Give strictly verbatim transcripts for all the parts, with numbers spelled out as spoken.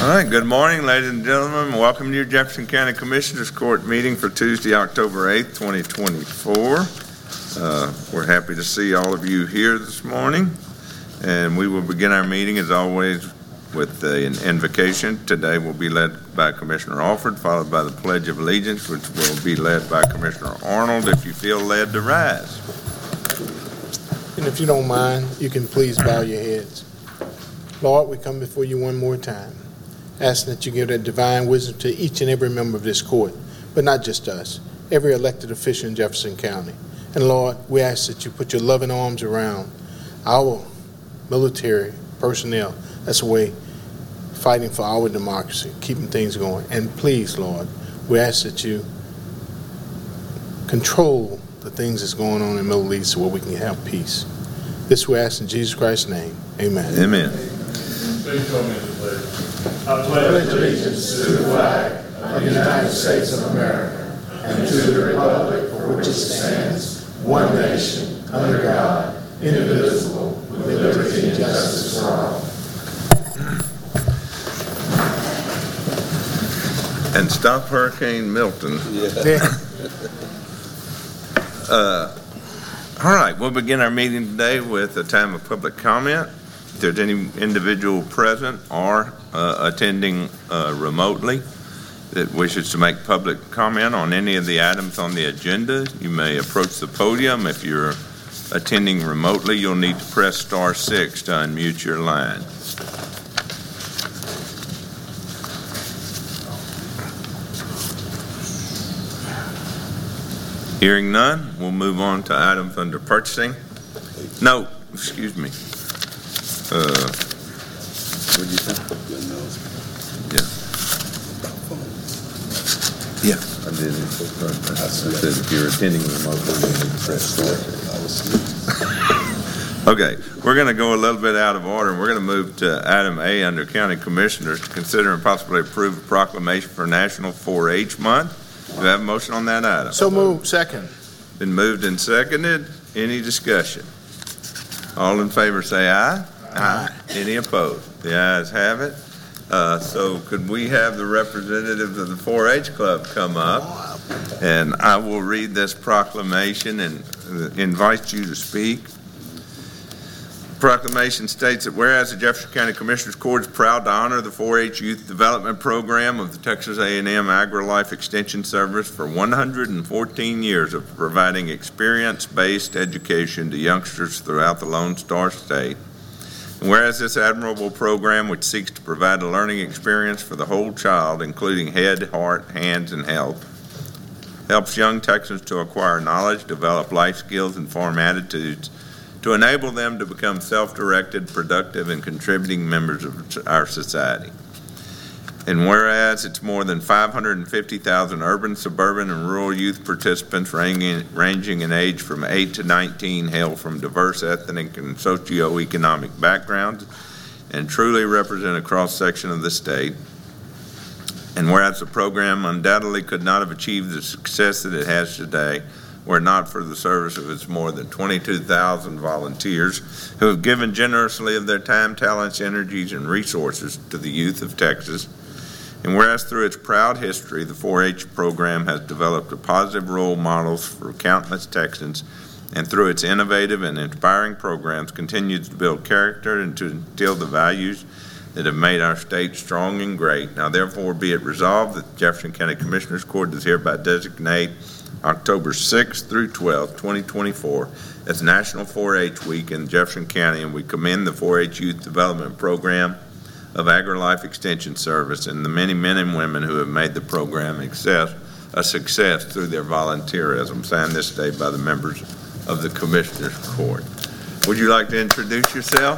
All right, good morning, ladies and gentlemen. Welcome to your Jefferson County Commissioners Court meeting for Tuesday, October eighth, twenty twenty-four. Uh, we're happy to see all of you here this morning, and we will begin our meeting as always with an invocation. Today will be led by Commissioner Alford, followed by the Pledge of Allegiance, which will be led by Commissioner Arnold. If you feel led to rise. And if you don't mind, you can please bow your heads. Lord, we come before you one more time, asking that you give that divine wisdom to each and every member of this court, but not just us, every elected official in Jefferson County. And Lord, we ask that you put your loving arms around our military personnel that's away fighting for our democracy, keeping things going. And please, Lord, we ask that you control the things that's going on in the Middle East so we can have peace. This we ask in Jesus Christ's name. Amen. Amen. Please join me in the pledge. I pledge allegiance to the flag of the United States of America and to the republic for which it stands, one nation, under God, indivisible, with liberty and justice for all. And stop Hurricane Milton. Yeah. uh, all right, we'll begin our meeting today with a time of public comment. If there's any individual present or uh, attending uh, remotely that wishes to make public comment on any of the items on the agenda, you may approach the podium. If you're attending remotely, you'll need to press star six to unmute your line. Hearing none, we'll move on to items under purchasing. No, excuse me. Uh, What do you think? yeah. Yeah, I did. I said if you're attending remotely, you need to press star. Okay, we're going to go a little bit out of order, and we're going to move to item A under County Commissioners to consider and possibly approve a proclamation for National four H Month. Do we have a motion on that item? So moved. Second. Been moved and seconded. Any discussion? All in favor say aye. Aye. Any opposed? The ayes have it. Uh, so could we have the representatives of the four H Club come up? And I will read this proclamation and invite you to speak. Proclamation states that whereas the Jefferson County Commissioners Court is proud to honor the four H Youth Development Program of the Texas A and M AgriLife Extension Service for one hundred fourteen years of providing experience-based education to youngsters throughout the Lone Star State. And whereas this admirable program, which seeks to provide a learning experience for the whole child, including head, heart, hands, and health, helps young Texans to acquire knowledge, develop life skills, and form attitudes to enable them to become self-directed, productive, and contributing members of our society. And whereas it's more than five hundred fifty thousand urban, suburban, and rural youth participants ranging, ranging in age from eight to nineteen hail from diverse ethnic and socioeconomic backgrounds and truly represent a cross-section of the state. And whereas the program undoubtedly could not have achieved the success that it has today were not for the service of its more than twenty-two thousand volunteers who have given generously of their time, talents, energies, and resources to the youth of Texas. And whereas through its proud history, the four H program has developed a positive role models for countless Texans, and through its innovative and inspiring programs continues to build character and to instill the values that have made our state strong and great. Now therefore be it resolved that the Jefferson County Commissioners Court does hereby designate October sixth through twelfth, twenty twenty-four as National four H Week in Jefferson County, and we commend the four H Youth Development Program of AgriLife Extension Service and the many men and women who have made the program success, a success through their volunteerism. Signed this day by the members of the Commissioners Court. Would you like to introduce yourself?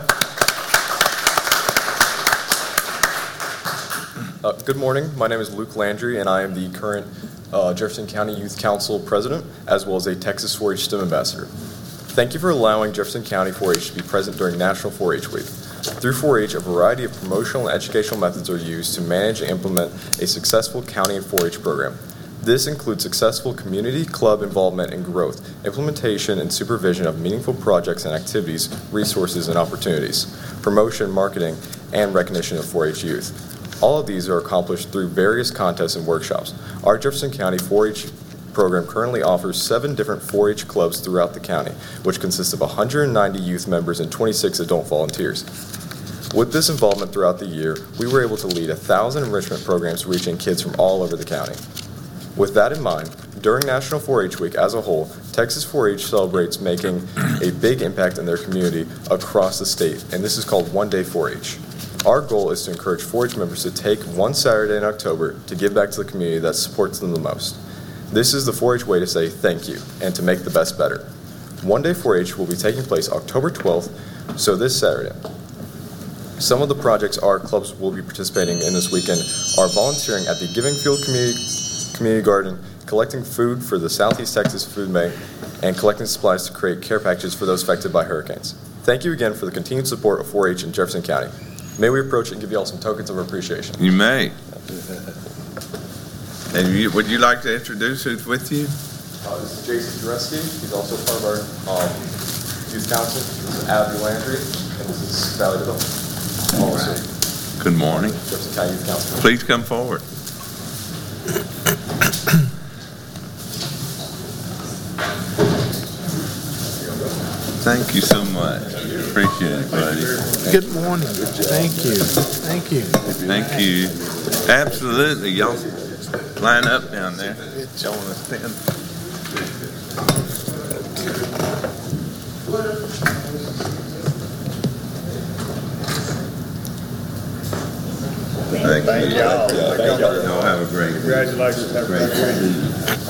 Uh, good morning. My name is Luke Landry, and I am the current uh, Jefferson County Youth Council President, as well as a Texas four H STEM Ambassador. Thank you for allowing Jefferson County four H to be present during National four H Week. Through four H, a variety of promotional and educational methods are used to manage and implement a successful county and four H program. This includes successful community, club involvement and growth, implementation and supervision of meaningful projects and activities, resources and opportunities, promotion, marketing, and recognition of four H youth. All of these are accomplished through various contests and workshops. Our Jefferson County four H program currently offers seven different four H clubs throughout the county, which consists of one hundred ninety youth members and twenty-six adult volunteers. With this involvement throughout the year, we were able to lead one thousand enrichment programs reaching kids from all over the county. With that in mind, during National four H Week as a whole, Texas four H celebrates making a big impact in their community across the state, and this is called One Day four H. Our goal is to encourage four H members to take one Saturday in October to give back to the community that supports them the most. This is the four H way to say thank you and to make the best better. One Day four H will be taking place October twelfth, so this Saturday. Some of the projects our clubs will be participating in this weekend are volunteering at the Giving Field Community, Community Garden, collecting food for the Southeast Texas Food Bank, and collecting supplies to create care packages for those affected by hurricanes. Thank you again for the continued support of four H in Jefferson County. May we approach and give you all some tokens of appreciation. You may. And you, would you like to introduce who's with you? Uh, this is Jason Jureski. He's also part of our um, youth council. This is Abby Landry, and this is Valley Development. All right. Good morning. Jefferson County Youth Council. Please come forward. Thank you so much. Appreciate it, buddy. Good morning. Thank you. Thank you. Thank you. Absolutely. Y'all line up down there. Y'all want to stand? Thank you. Thank y'all. Thank y'all. Y'all have a great week. Congratulations. Have a great week.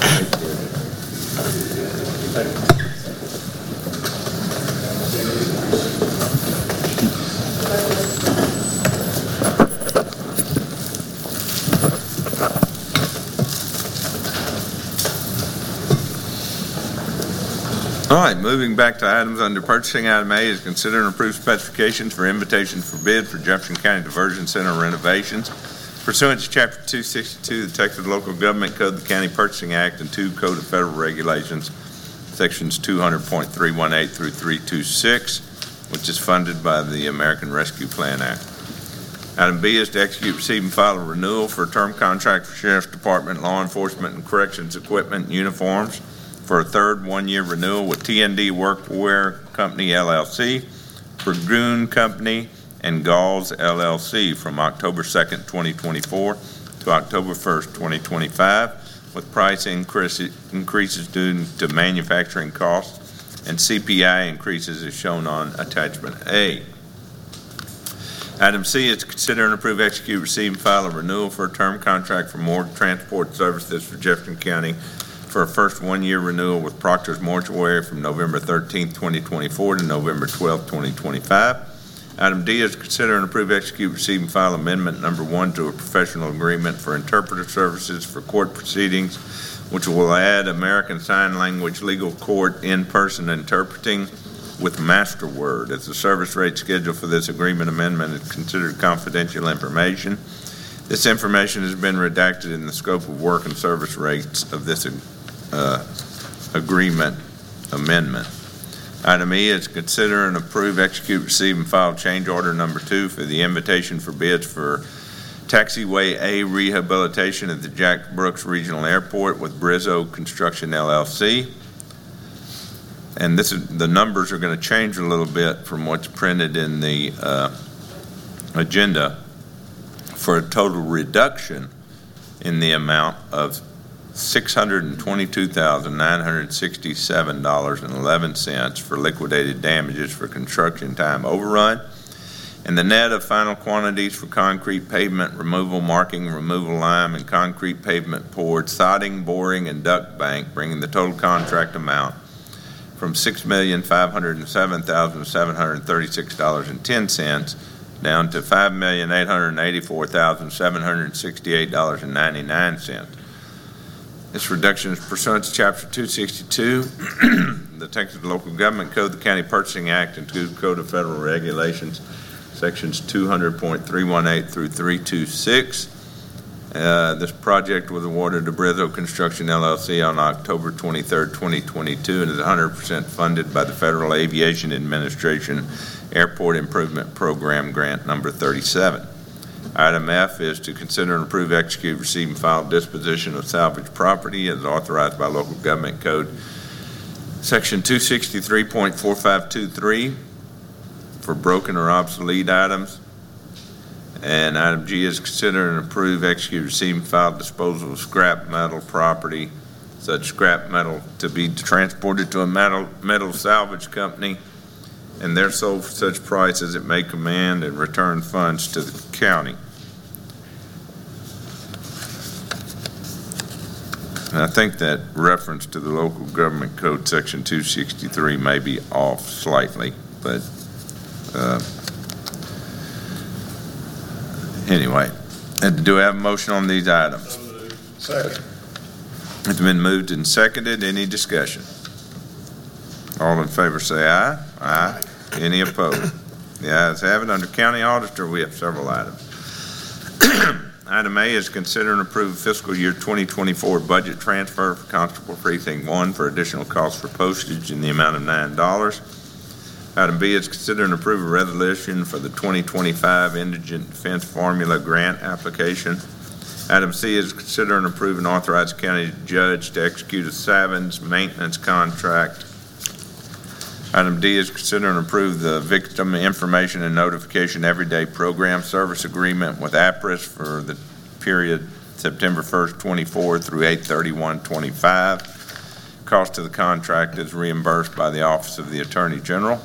All right, moving back to items under purchasing. Item A is consider and approve specifications for invitations for bid for Jefferson County Diversion Center renovations. Pursuant to Chapter two sixty-two of the Texas Local Government Code, the County Purchasing Act, and two Code of Federal Regulations, Sections two hundred point three one eight through three twenty-six, which is funded by the American Rescue Plan Act. Item B is to execute, receive, and file a renewal for a term contract for Sheriff's Department, law enforcement, and corrections equipment and uniforms for a third one-year renewal with T N D Workwear Company, L L C, Burgoon Company, and Galls, L L C from October second, twenty twenty-four to October first, twenty twenty-five, with price increase, increases due to manufacturing costs and C P I increases as shown on Attachment A. Item C is to consider and approve, execute, receive, and file a renewal for a term contract for morgue transport services for Jefferson County for a first one-year renewal with Proctor's Mortuary from November thirteenth, twenty twenty-four to November twelfth, twenty twenty-five. Item D is to consider and approve, execute, receive, and file amendment number one to a professional agreement for interpretive services for court proceedings, which will add American Sign Language legal court in-person interpreting with MasterWord as the service rate schedule for this agreement amendment is considered confidential information. This information has been redacted in the scope of work and service rates of this uh, agreement amendment. Item E is consider and approve, execute, receive, and file change order number two for the invitation for bids for taxiway A rehabilitation at the Jack Brooks Regional Airport with Brizzo Construction, L L C. And this is, the numbers are going to change a little bit from what's printed in the uh, agenda, for a total reduction in the amount of six hundred twenty-two thousand nine hundred sixty-seven dollars and eleven cents for liquidated damages for construction time overrun, and the net of final quantities for concrete pavement removal, marking, removal lime, and concrete pavement poured, sodding, boring, and duct bank, bringing the total contract amount from six million five hundred seven thousand seven hundred thirty-six dollars and ten cents down to five million eight hundred eighty-four thousand seven hundred sixty-eight dollars and ninety-nine cents. This reduction is pursuant to Chapter two sixty-two, the Texas Local Government Code, the County Purchasing Act, and two Code of Federal Regulations, Sections two hundred point three one eight through three twenty-six. Uh, this project was awarded to Brizzo Construction, L L C on October twenty-third, twenty twenty-two, and is one hundred percent funded by the Federal Aviation Administration Airport Improvement Program Grant number thirty-seven. Item F is to consider and approve, execute, receive, and file disposition of salvage property as authorized by local government code section two sixty-three point four five two three for broken or obsolete items. And item G is consider and approve, execute, receive, and file disposal of scrap metal property, such scrap metal to be transported to a metal, metal salvage company, and they're sold for such price as it may command, and return funds to the county. And I think that reference to the local government code section two sixty-three may be off slightly, but uh, anyway, and do I have a motion on these items? Second. It's been moved and seconded. Any discussion? All in favor say aye. Aye. Any opposed? The ayes have it. Under county auditor, we have several items. Item A is consider and approve fiscal year twenty twenty-four budget transfer for Constable Precinct one for additional costs for postage in the amount of nine dollars. Item B is consider and approve a resolution for the twenty twenty-five Indigent Defense Formula Grant application. Item C is consider and approve and authorize the county judge to execute a Savins maintenance contract. Item D is consider and approve the Victim Information and Notification Everyday Program Service Agreement with APRIS for the period September first, twenty-four through eight thirty-one twenty-five. Cost of the contract is reimbursed by the Office of the Attorney General.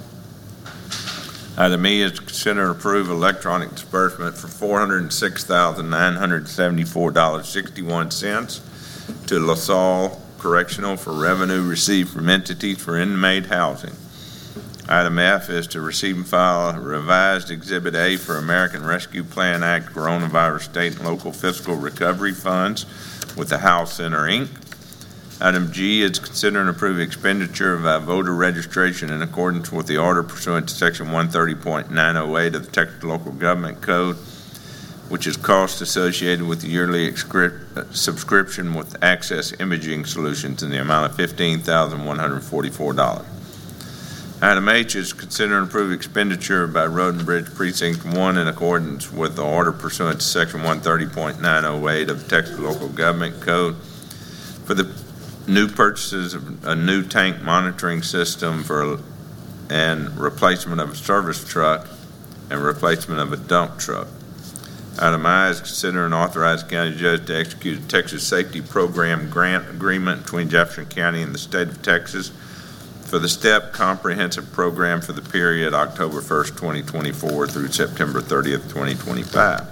Item E is to consider and approve electronic disbursement for four hundred six thousand nine hundred seventy-four dollars and sixty-one cents to LaSalle Correctional for revenue received from entities for inmate housing. Item F is to receive and file revised Exhibit A for American Rescue Plan Act Coronavirus State and Local Fiscal Recovery Funds with the House Center, Incorporated. Item G is consider and approve expenditure of uh, voter registration in accordance with the order pursuant to Section one thirty point nine oh eight of the Texas Local Government Code, which is cost associated with the yearly excri- subscription with Access Imaging Solutions in the amount of fifteen thousand one hundred forty-four dollars. Item H is consider and approve expenditure by Road and Bridge Precinct one in accordance with the order pursuant to Section one thirty point nine oh eight of the Texas Local Government Code for the new purchases of a new tank monitoring system for and replacement of a service truck and replacement of a dump truck. Item I is consider and authorize the county judge to execute a Texas Safety Program grant agreement between Jefferson County and the state of Texas for the STEP Comprehensive Program for the period October first, twenty twenty-four through September thirtieth, twenty twenty-five.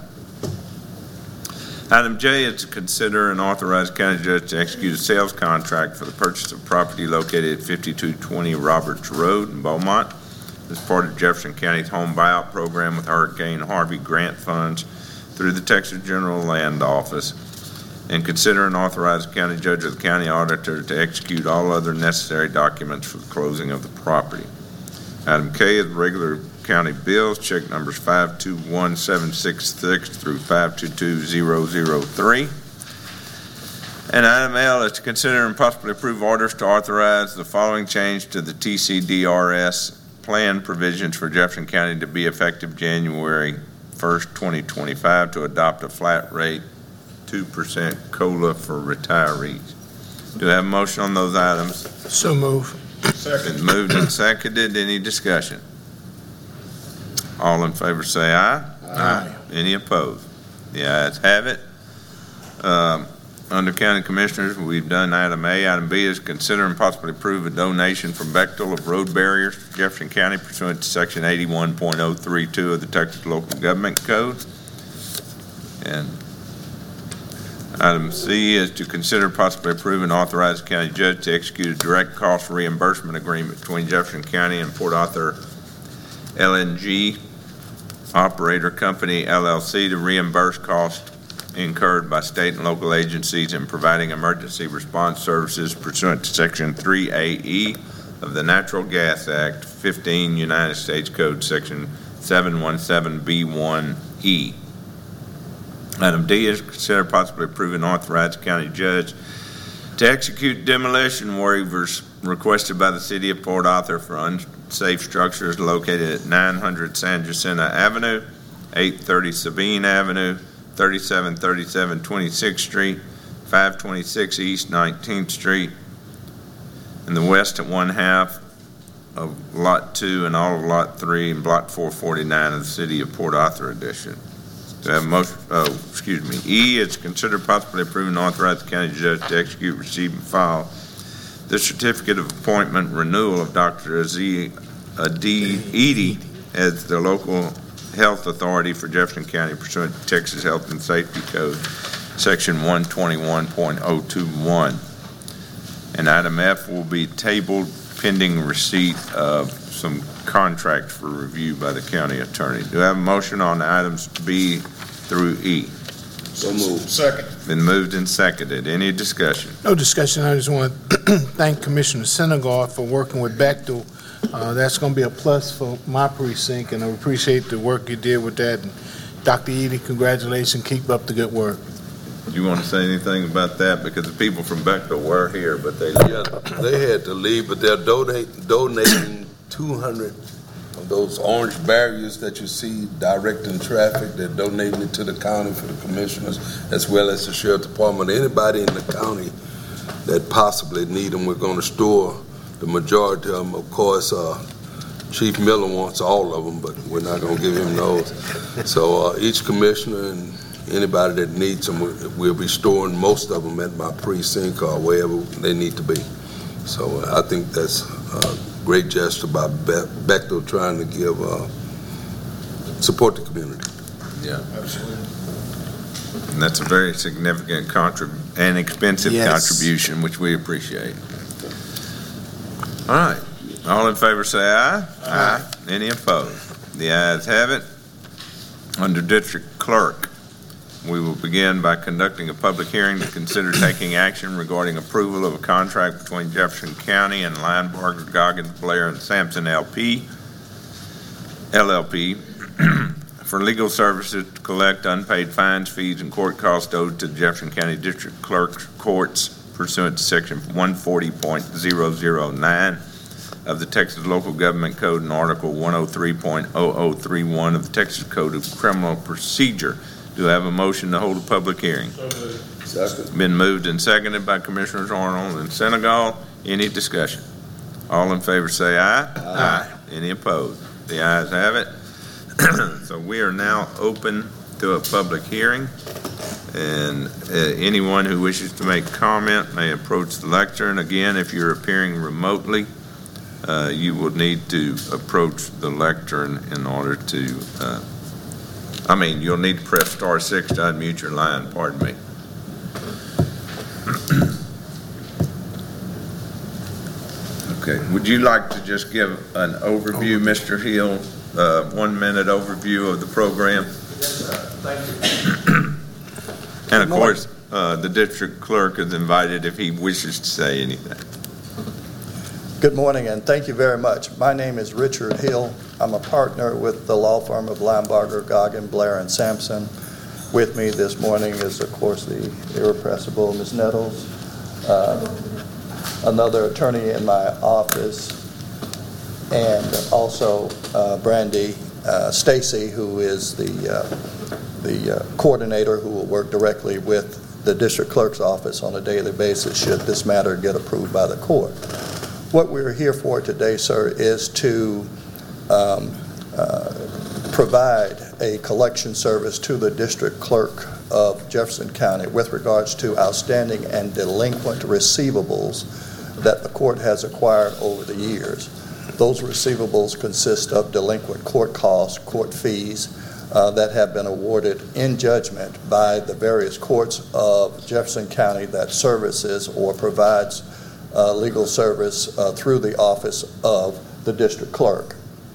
Item J is to consider and authorize county judge to execute a sales contract for the purchase of property located at fifty-two twenty Roberts Road in Beaumont as part of Jefferson County's home buyout program with Hurricane Harvey grant funds through the Texas General Land Office, and consider and authorize the county judge or the county auditor to execute all other necessary documents for the closing of the property. Item K is regular county bills, check numbers five two one seven six six through five two two zero zero three. And item L is to consider and possibly approve orders to authorize the following change to the T C D R S plan provisions for Jefferson County to be effective January first, twenty twenty-five, to adopt a flat rate two percent COLA for retirees. Do I have a motion on those items? So move. Second. Moved and seconded. Any discussion? All in favor say aye. Aye. Any opposed? The ayes have it. Um, under County Commissioners, we've done item A. Item B is consider and possibly approve a donation from Bechtel of road barriers to Jefferson County pursuant to Section eighty-one point oh three two of the Texas Local Government Code. And item C is to consider possibly approve and authorize the county judge to execute a direct cost reimbursement agreement between Jefferson County and Port Arthur L N G Operator Company, L L C, to reimburse costs incurred by state and local agencies in providing emergency response services pursuant to Section three A E of the Natural Gas Act, fifteen United States Code, Section seven one seven B one E. Item D is consider possibly approving and authorize the county judge to execute demolition waivers requested by the city of Port Arthur for unsafe structures located at nine hundred San Jacinto Avenue eight thirty Sabine Avenue, thirty-seven thirty-seven twenty-sixth Street, five twenty-six East nineteenth Street, in the west at one half of Lot two and all of Lot three and Block four forty-nine of the City of Port Arthur Edition. Do I have a motion? Oh, excuse me. E is consider possibly approving and authorize the county judge to execute, receive, and file the certificate of appointment renewal of Doctor Aziz Adi Edie as the local health authority for Jefferson County pursuant to Texas Health and Safety Code, Section one twenty-one point oh two one. And item F will be tabled pending receipt of some contracts for review by the county attorney. Do I have a motion on items B through E? So moved. Second. Been moved and seconded. Any discussion? No discussion. I just want to thank Commissioner Senegal for working with Bechtel. Uh, that's going to be a plus for my precinct, and I appreciate the work you did with that. And Doctor Edie, congratulations. Keep up the good work. Do you want to say anything about that? Because the people from Bechtel were here, but they Yeah, they had to leave, but they're donate, donating two hundred of those orange barriers that you see directing traffic. They're donating it to the county for the commissioners as well as the sheriff department. Anybody in the county that possibly need them, we're going to store the majority of them. Of course, uh, Chief Miller wants all of them, but we're not going to give him those. So uh, each commissioner and anybody that needs them, we'll be storing most of them at my precinct or wherever they need to be. So uh, I think that's a great gesture by Be- Bechtel trying to give uh, support the community. Yeah, absolutely. And that's a very significant contrib- and expensive Yes. contribution, which we appreciate. All right. All in favor say aye. Aye. Any opposed? The ayes have it. Under District Clerk, we will begin by conducting a public hearing to consider taking action regarding approval of a contract between Jefferson County and Linebarger, Goggins, Blair, and Sampson L P, L L P for legal services to collect unpaid fines, fees, and court costs owed to the Jefferson County District Clerk's courts pursuant to Section one forty point zero zero nine of the Texas Local Government Code and Article one oh three point oh oh three one of the Texas Code of Criminal Procedure. Do I have a motion to hold a public hearing? So moved. Second. Been moved and seconded by Commissioners Arnold and Senegal. Any discussion? All in favor say aye. Aye. Any opposed? The ayes have it. So we are now open to a public hearing, and uh, anyone who wishes to make comment may approach the lectern. Again, if you're appearing remotely, uh, you will need to approach the lectern in order to uh, I mean, you'll need to press star six to unmute your line, pardon me. Okay, would you like to just give an overview, Mister Hill, uh, one-minute overview of the program? Yes, sir. Thank you. And of course, uh, the district clerk is invited if he wishes to say anything. Good morning, and thank you very much. My name is Richard Hill. I'm a partner with the law firm of Linebarger, Goggin, Blair, and Sampson. With me this morning is, of course, the irrepressible Miz Nettles, uh, another attorney in my office, and also uh, Brandy uh, Stacy, who is the uh, the uh, coordinator who will work directly with the district clerk's office on a daily basis should this matter get approved by the court. What we're here for today, sir, is to um, uh, provide a collection service to the district clerk of Jefferson County with regards to outstanding and delinquent receivables that the court has acquired over the years. Those receivables consist of delinquent court costs, court fees uh, that have been awarded in judgment by the various courts of Jefferson County that services or provides Uh, legal service uh, through the office of the district clerk.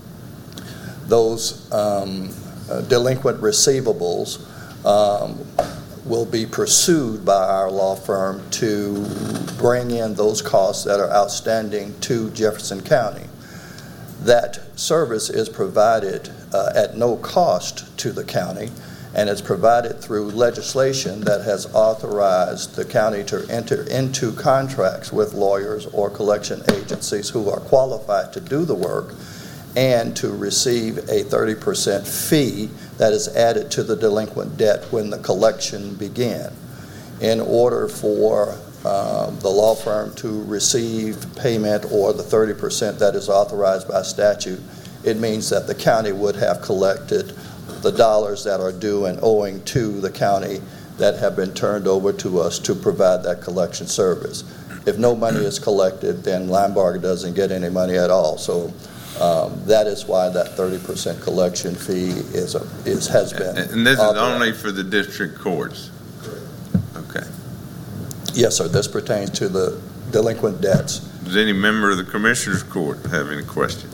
Those um, uh, delinquent receivables um, will be pursued by our law firm to bring in those costs that are outstanding to Jefferson County. That service is provided uh, at no cost to the county, and it's provided through legislation that has authorized the county to enter into contracts with lawyers or collection agencies who are qualified to do the work and to receive a thirty percent fee that is added to the delinquent debt when the collection began. In order for uh, the law firm to receive payment or the thirty percent that is authorized by statute, it means that the county would have collected the dollars that are due and owing to the county that have been turned over to us to provide that collection service. If no money is collected, then Linebarger doesn't get any money at all. So um, that is why that thirty percent collection fee is, a, is has been And this is authorized. only for the district courts? Okay. Yes, sir. This pertains to the delinquent debts. Does any member of the Commissioners Court have any question?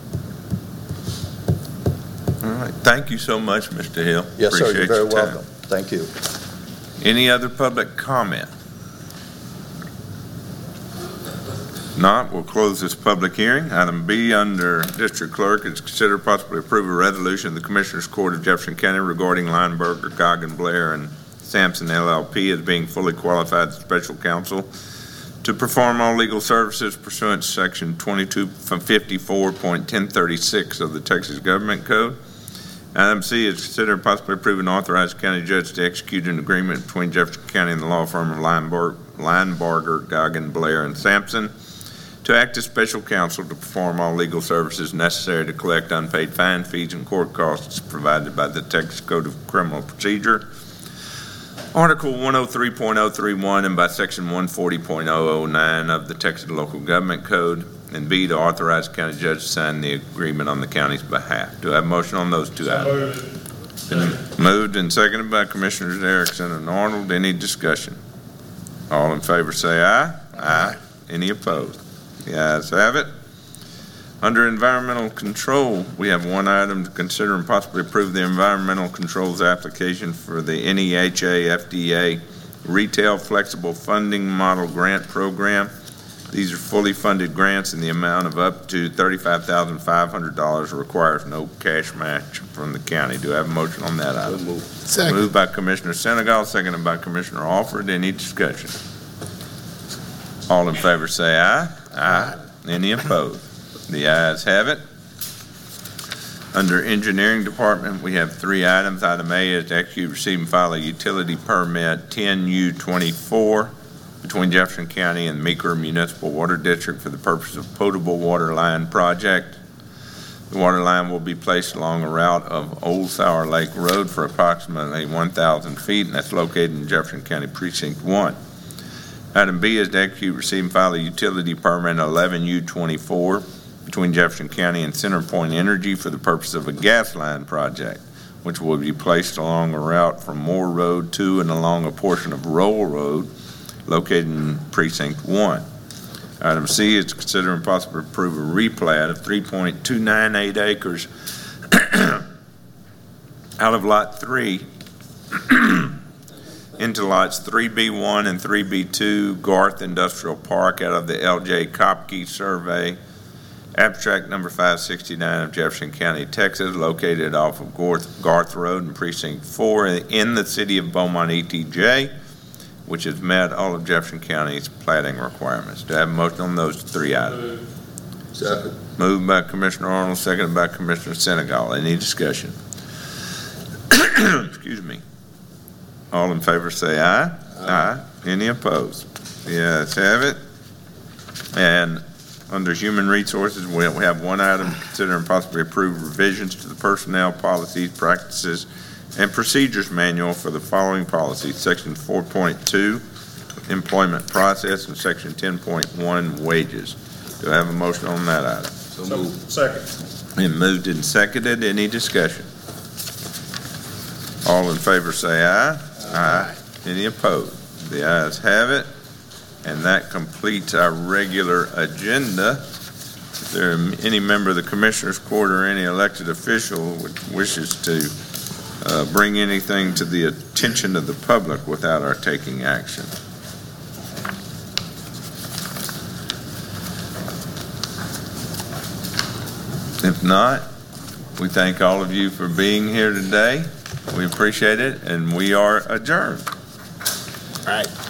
All right. Thank you so much, Mister Hill. Yes, sir. You're Appreciate very your time. welcome. Thank you. Any other public comment? Not, we'll close this public hearing. Item B under District Clerk is consider possibly approve a resolution of the Commissioners Court of Jefferson County regarding Linebarger, Goggin, Blair, and Sampson L L P as being fully qualified special counsel to perform all legal services pursuant to Section twenty-two fifty-four point ten thirty-six of the Texas Government Code. Item C is consider possibly approve and authorize the county judge to execute an agreement between Jefferson County and the law firm of Linebar- Linebarger, Goggin, Blair, and Sampson to act as special counsel to perform all legal services necessary to collect unpaid fine, fees, and court costs provided by the Texas Code of Criminal Procedure, Article one oh three point oh three one, and by Section one forty point oh oh nine of the Texas Local Government Code, and B, to authorize the county judge to sign the agreement on the county's behalf. Do I have a motion on those two items? Been moved and seconded by Commissioners Erickson and Arnold. Any discussion? All in favor say aye. Aye. Any opposed? The ayes have it. Under environmental control, we have one item to consider and possibly approve the environmental controls application for the N E H A F D A Retail Flexible Funding Model Grant Program. These are fully funded grants in the amount of up to thirty-five thousand five hundred dollars. Requires no cash match from the county. Do I have a motion on that item? Moved. Second. Moved by Commissioner Senegal, seconded by Commissioner Alford. Any discussion? All in favor say aye. Aye. Any opposed? The ayes have it. Under Engineering Department, we have three items. Item A is to execute, receive, and file a utility permit ten U twenty-four between Jefferson County and Meeker Municipal Water District for the purpose of potable water line project. The water line will be placed along a route of Old Sour Lake Road for approximately one thousand feet, and that's located in Jefferson County Precinct one. Item B is to execute, receive, and file a utility permit eleven U twenty-four between Jefferson County and CenterPoint Energy for the purpose of a gas line project, which will be placed along a route from Moore Road to and along a portion of Roll Road located in Precinct one. Item C is to consider and possibly approve a replat of three point two nine eight acres out of Lot three into lots three B one and three B two, Garth Industrial Park, out of the L J Kopke Survey, abstract number five sixty-nine of Jefferson County, Texas, located off of Garth, Garth Road in Precinct four in the city of Beaumont, E T J, which has met all of Jefferson County's platting requirements. Do I have a motion on those three items? Second. Moved by Commissioner Arnold, seconded by Commissioner Senegal. Any discussion? Excuse me. All in favor say aye. Aye. Aye. Any opposed? Yes, have it. And under Human Resources, we have one item to consider and possibly approve revisions to the personnel policies, practices, and procedures manual for the following policies: Section four point two, employment process, and Section ten point one, wages. Do I have a motion on that item? So moved. Second. Been moved and seconded. Any discussion? All in favor say aye. Aye. Any opposed? The ayes have it. And that completes our regular agenda. If there are any member of the Commissioners Court or any elected official which wishes to uh, bring anything to the attention of the public without our taking action. If not, we thank all of you for being here today. We appreciate it, and we are adjourned. All right.